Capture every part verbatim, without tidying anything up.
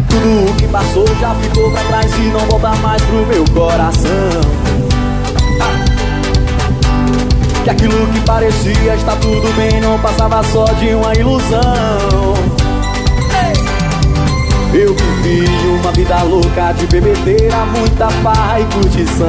Tudo o que passou já ficou pra trás e não volta mais pro meu coração. Que aquilo que parecia estar tudo bem não passava só de uma ilusão. Eu vivi uma vida louca de bebedeira, muita farra e curtição.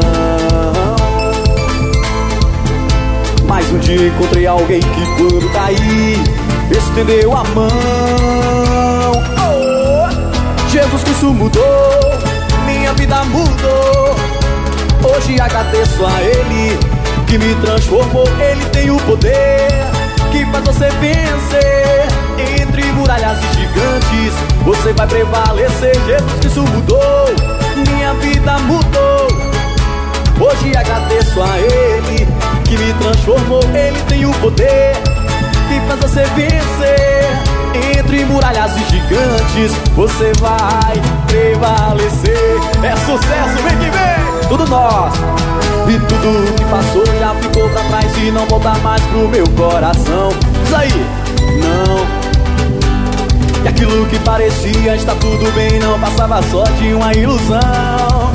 Mas um dia encontrei alguém que quando caí estendeu a mão. Oh, Jesus Cristo mudou, minha vida mudou. Hoje agradeço a Ele que me transformou. Ele tem o poder que faz você vencer. Entre muralhas e gigantes você vai prevalecer. Jesus Cristo mudou, minha vida mudou. Hoje agradeço a Ele que me transformou. Ele tem o poder que faz você vencer. Entre muralhas e gigantes você vai prevalecer. É sucesso, vem que vem! Tudo nosso. E tudo que passou já ficou pra trás e não volta mais pro meu coração. Diz aí, não. E aquilo que parecia estar tudo bem não passava só de uma ilusão.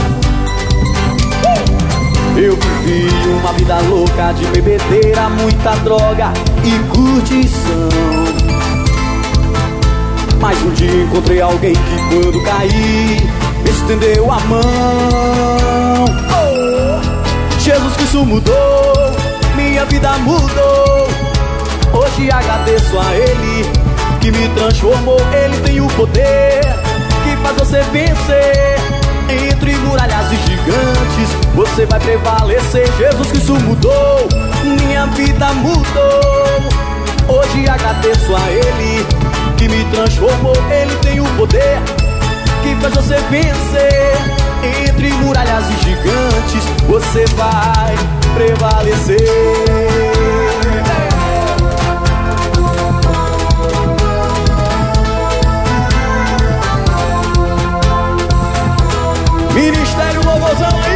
Eu vivi uma vida louca de bebedeira, muita droga e curtição. Mas um dia encontrei alguém que quando caí estendeu a mão. Oh, Jesus Cristo mudou, minha vida mudou. Hoje agradeço a Ele que me transformou. Ele tem o poder que faz você vencer. Entre muralhas e gigantes você vai prevalecer. Jesus Cristo mudou, minha vida mudou. Hoje agradeço a Ele que me transformou. Ele tem o poder que faz você vencer. Entre muralhas e gigantes você vai prevalecer. Ministério Louvorzão aí.